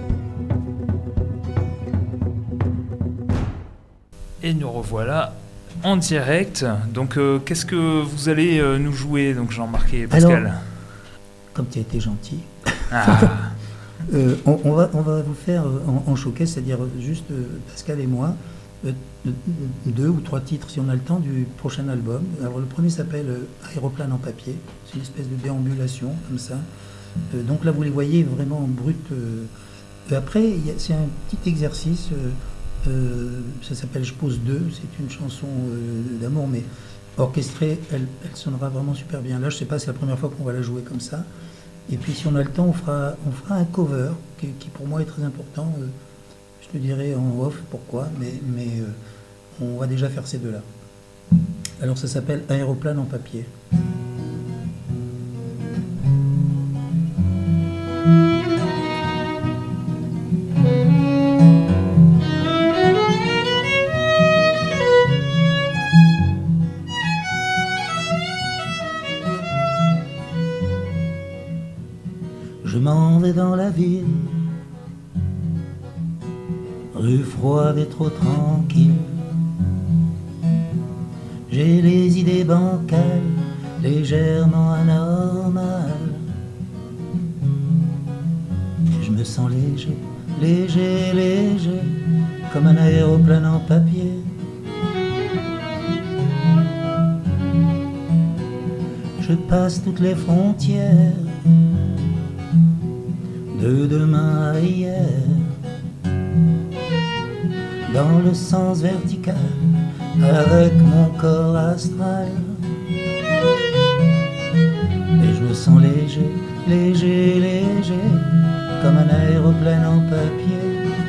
Et nous revoilà en direct. Donc, qu'est-ce que vous allez nous jouer, donc Jean-Marc et Pascal? Alors, comme tu as été gentil, Ah, on va vous faire en showcase, c'est-à-dire juste Pascal et moi, 2 ou 3 titres, si on a le temps, du prochain album. Alors le premier s'appelle Aéroplane en papier, c'est une espèce de déambulation, comme ça. Donc là, vous les voyez vraiment en brut. Après, c'est un petit exercice, ça s'appelle Je pose 2, c'est une chanson d'amour, mais orchestrée, elle sonnera vraiment super bien. Là, je sais pas, c'est la première fois qu'on va la jouer comme ça. Et puis si on a le temps, on fera un cover qui pour moi est très important. Je te dirai en off pourquoi, mais on va déjà faire ces deux-là. Alors ça s'appelle Aéroplane en papier. Je m'en vais dans la ville, rue froide et trop tranquille. J'ai les idées bancales, légèrement anormales. Je me sens léger, léger, léger, comme un aéroplane en papier. Je passe toutes les frontières, de demain à hier, dans le sens vertical, avec mon corps astral. Et je me sens léger, léger, léger, comme un aéroplane en papier.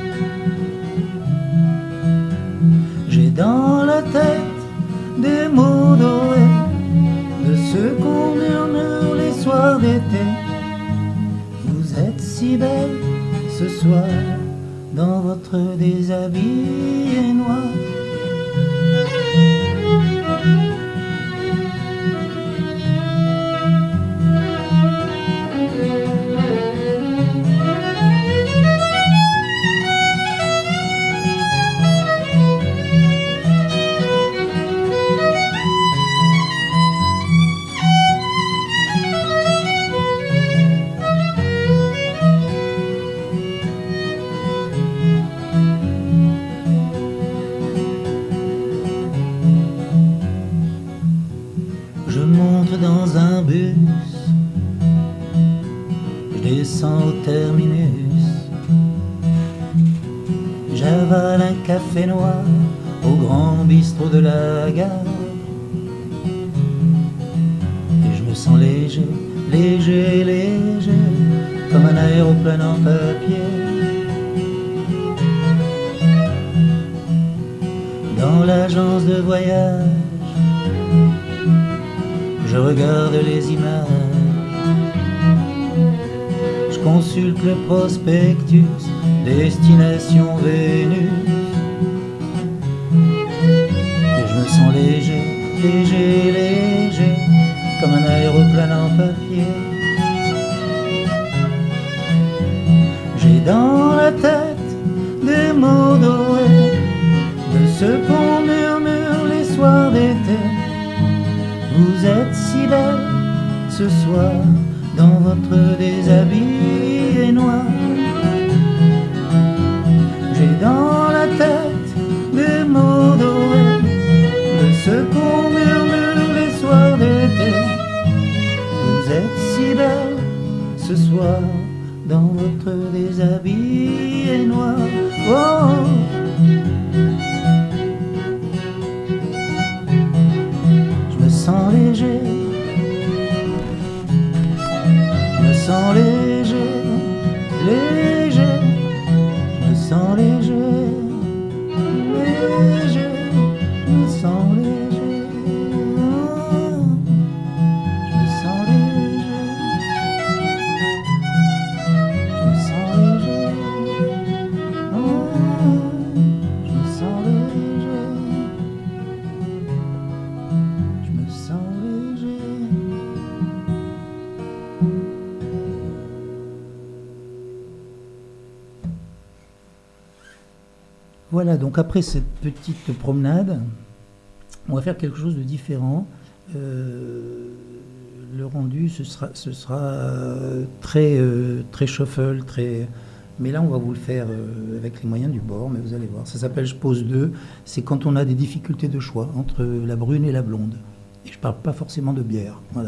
J'ai dans la tête des mots dorés, de ceux qu'on murmure les soirs d'été. Vous êtes si belle ce soir dans votre déshabillé noir. Je monte dans un bus, je descends au terminus, j'avale un café noir au grand bistrot de la gare. Et je me sens léger, léger, léger, comme un aéroplane en papier. Dans l'agence de voyage, je regarde les images, je consulte le prospectus, destination Vénus. Et je me sens léger, léger, léger, comme un aéroplane en papier. J'ai dans la tête des mots dorés, de ce qu'on murmure les soirs d'été. Vous êtes si belle ce soir dans votre déshabillé noir. J'ai dans la tête des mots dorés, de ce qu'on murmure les soirs d'été. Vous êtes si belle ce soir dans votre déshabillé noir. Oh. Je me sens léger, je me sens léger, léger, je me sens léger, léger, je me sens léger, oh. Je me sens léger, je me sens léger, oh. Je me sens léger, je me sens léger. Voilà, donc après cette petite promenade, on va faire quelque chose de différent. Le rendu, ce sera très, très shuffle, très... Mais là, on va vous le faire avec les moyens du bord, mais vous allez voir. Ça s'appelle Je pose 2. C'est quand on a des difficultés de choix entre la brune et la blonde. Et je ne parle pas forcément de bière. Voilà.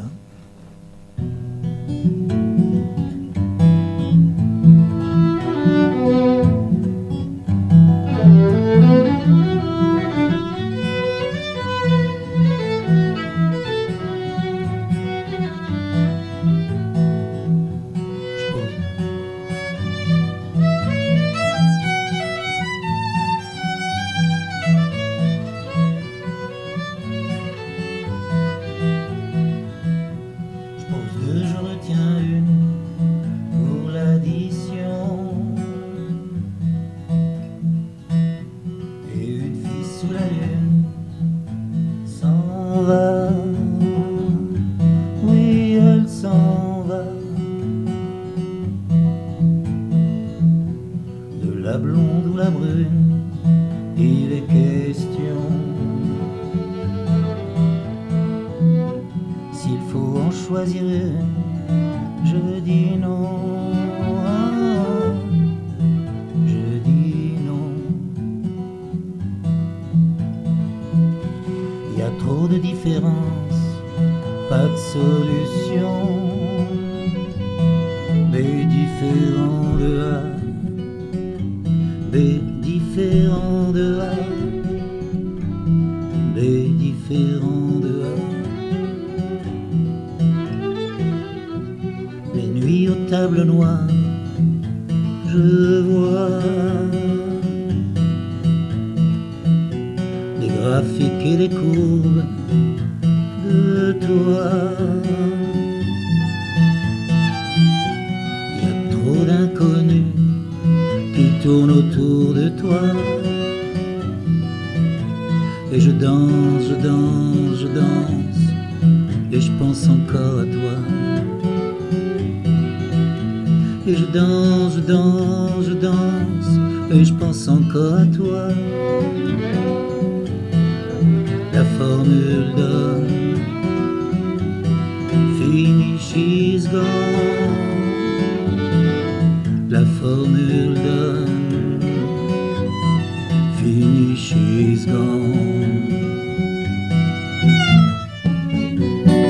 Finish is gone.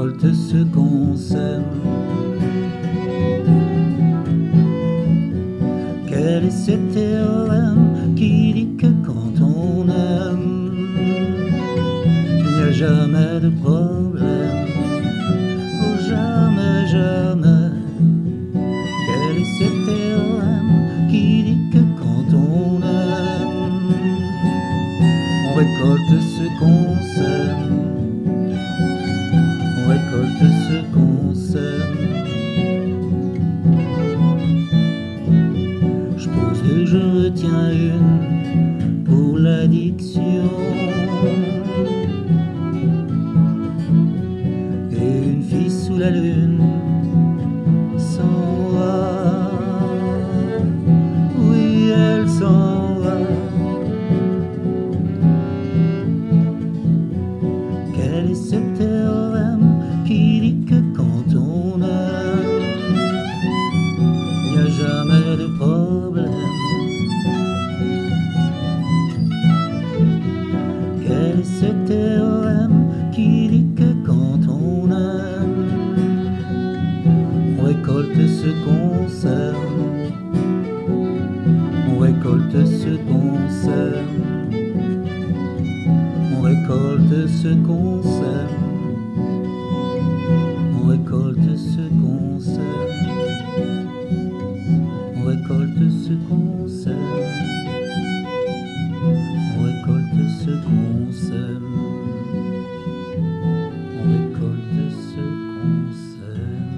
récolte ce qu'on sème. Quel est ce théorème qui dit que quand on aime, il n'y a jamais de problème? Oh jamais, jamais. Quel est ce théorème qui dit que quand on aime, on récolte ce qu'on sème? On récolte ce qu'on sème. Je pose deux, je retiens une pour l'addiction. Et une fille sous la lune s'en va. Oui, elle s'en va. Quel est ce théorème qui dit que quand on aime, il n'y a jamais de problème? Quel est ce théorème qui dit que quand on aime, on récolte ce qu'on sème? On récolte ce qu'on sème. On récolte ce qu'on sème. On récolte ce qu'on sème. On récolte ce qu'on sème. On récolte ce qu'on sème. On récolte ce qu'on sème.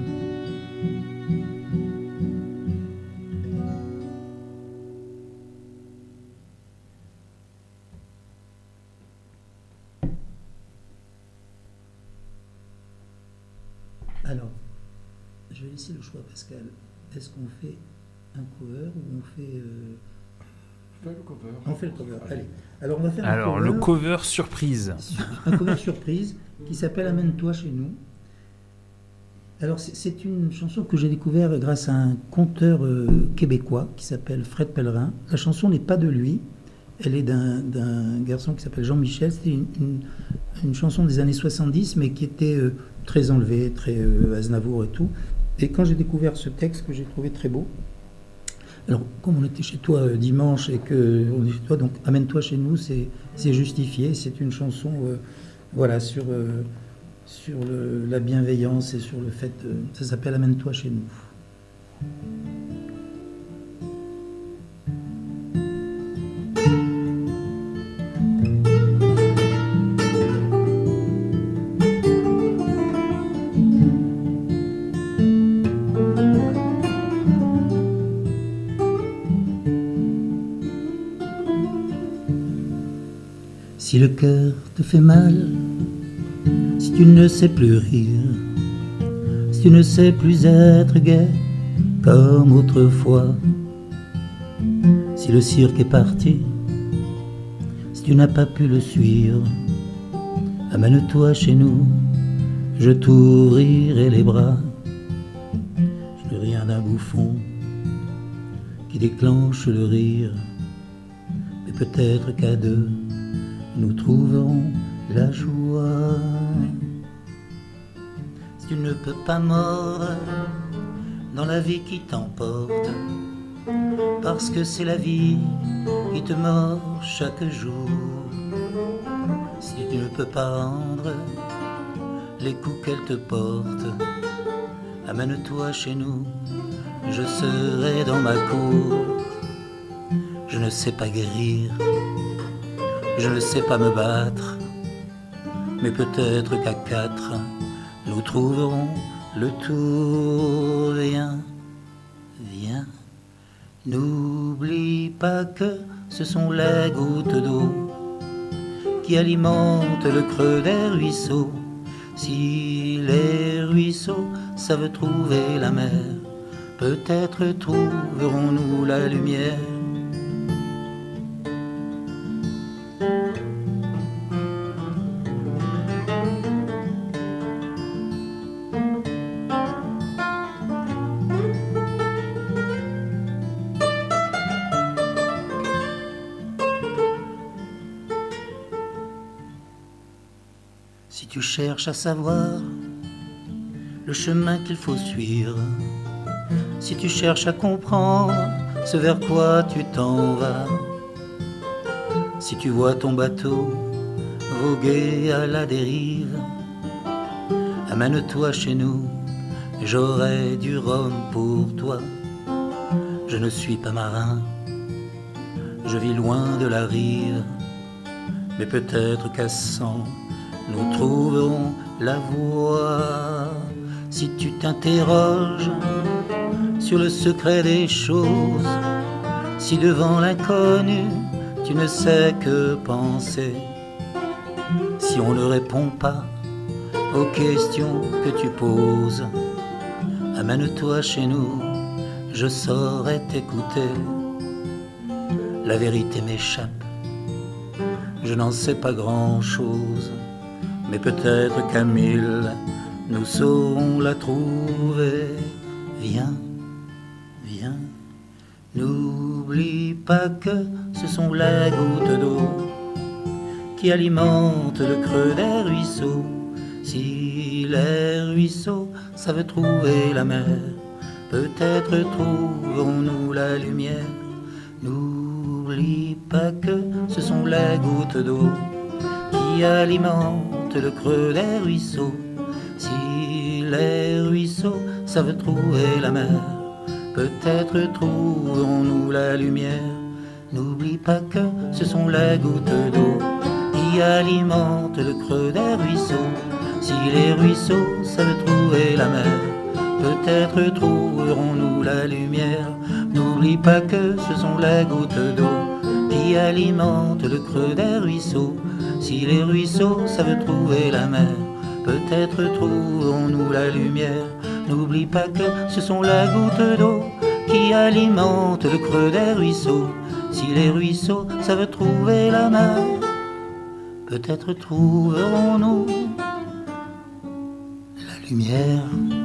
Alors, je vais laisser le choix, Pascal. Est-ce qu'on fait un cover ou on fait... Fais le cover. On fait le cover, allez. Alors, on va faire Alors, un le cover, cover surprise. un cover surprise qui s'appelle Amène-toi chez nous. Alors, c'est une chanson que j'ai découverte grâce à un conteur québécois qui s'appelle Fred Pellerin. La chanson n'est pas de lui. Elle est d'un garçon qui s'appelle Jean-Michel. C'était une chanson des années 70, mais qui était très enlevée, très Aznavour et tout. Et quand j'ai découvert ce texte que j'ai trouvé très beau, alors comme on était chez toi dimanche et qu'on est chez toi, donc Amène-toi chez nous, c'est justifié. C'est une chanson voilà, sur la bienveillance et sur le fait... ça s'appelle Amène-toi chez nous. Si le cœur te fait mal, si tu ne sais plus rire, si tu ne sais plus être gai comme autrefois, si le cirque est parti, si tu n'as pas pu le suivre, amène-toi chez nous, je t'ouvrirai les bras. Je n'ai rien d'un bouffon qui déclenche le rire, mais peut-être qu'à deux, nous trouverons la joie. Si tu ne peux pas mordre dans la vie qui t'emporte, parce que c'est la vie qui te mord chaque jour. Si tu ne peux pas rendre les coups qu'elle te porte, amène-toi chez nous, je serai dans ma cour. Je ne sais pas guérir, je ne sais pas me battre, mais peut-être qu'à quatre, nous trouverons le tour. Viens, viens, n'oublie pas que ce sont les gouttes d'eau qui alimentent le creux des ruisseaux. Si les ruisseaux savent trouver la mer, peut-être trouverons-nous la lumière. Si tu cherches à savoir le chemin qu'il faut suivre. Si tu cherches à comprendre ce vers quoi tu t'en vas, si tu vois ton bateau voguer à la dérive, amène-toi chez nous, j'aurai du rhum pour toi. Je ne suis pas marin, je vis loin de la rive, mais peut-être qu'à 100 nous trouverons la voie. Si tu t'interroges sur le secret des choses, si devant l'inconnu tu ne sais que penser, si on ne répond pas aux questions que tu poses, amène-toi chez nous, je saurai t'écouter. La vérité m'échappe, je n'en sais pas grand-chose, mais peut-être qu'à 1000 nous saurons la trouver. Viens, viens, n'oublie pas que ce sont les gouttes d'eau qui alimentent le creux des ruisseaux. Si les ruisseaux savent trouver la mer, peut-être trouverons-nous la lumière. N'oublie pas que ce sont les gouttes d'eau qui alimentent le creux des ruisseaux. Si les ruisseaux savent trouver la mer, peut-être trouverons-nous la lumière. N'oublie pas que ce sont les gouttes d'eau qui alimentent le creux des ruisseaux. Si les ruisseaux savent trouver la mer, peut-être trouverons-nous la lumière. N'oublie pas que ce sont les gouttes d'eau qui alimentent le creux des ruisseaux. Si les ruisseaux savent trouver la mer, peut-être trouverons-nous la lumière. N'oublie pas que ce sont les gouttes d'eau qui alimentent le creux des ruisseaux. Si les ruisseaux savent trouver la mer, peut-être trouverons-nous la lumière.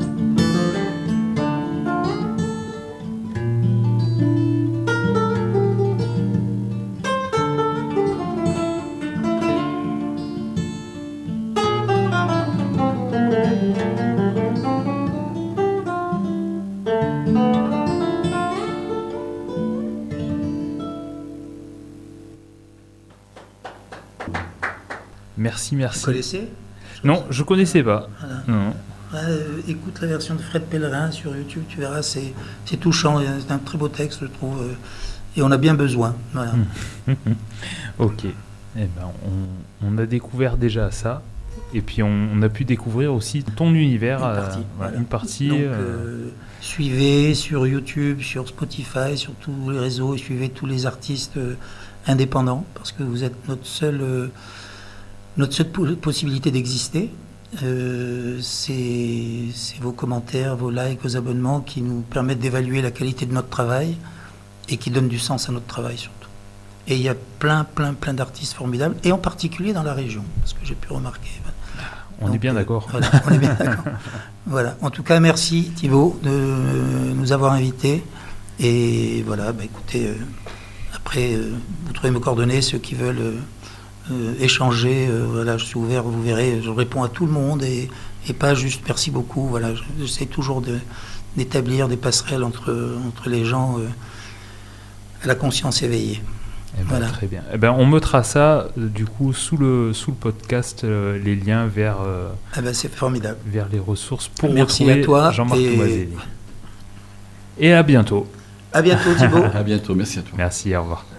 Merci, merci. Vous connaissez ? Non, je connaissais pas. Voilà. Non. Écoute la version de Fred Pellerin sur YouTube, tu verras, c'est touchant, c'est un très beau texte, je trouve, et on a bien besoin. Voilà. Ok. Eh ben, on a découvert déjà ça, et puis on a pu découvrir aussi ton univers. Une partie. Donc, suivez sur YouTube, sur Spotify, sur tous les réseaux, suivez tous les artistes indépendants, parce que vous êtes notre seule possibilité d'exister. C'est vos commentaires, vos likes, vos abonnements qui nous permettent d'évaluer la qualité de notre travail et qui donnent du sens à notre travail surtout. Et il y a plein d'artistes formidables, et en particulier dans la région, parce que j'ai pu remarquer. On est bien d'accord. Voilà, on est bien d'accord. Voilà. En tout cas, merci Thibaut de nous avoir invités. Et voilà, écoutez, après, vous trouvez mes coordonnées, ceux qui veulent échanger, voilà, je suis ouvert, vous verrez, je réponds à tout le monde et pas juste merci beaucoup. Voilà, j'essaie toujours d'établir des passerelles entre les gens à la conscience éveillée. Eh ben, voilà. Très bien. Eh ben, on mettra ça du coup sous le podcast, les liens vers. C'est formidable. Vers les ressources pour merci retrouver à toi Jean-Marc Tomazelli. Et à bientôt. À bientôt Thibaut. À bientôt, merci à toi. Merci, au revoir.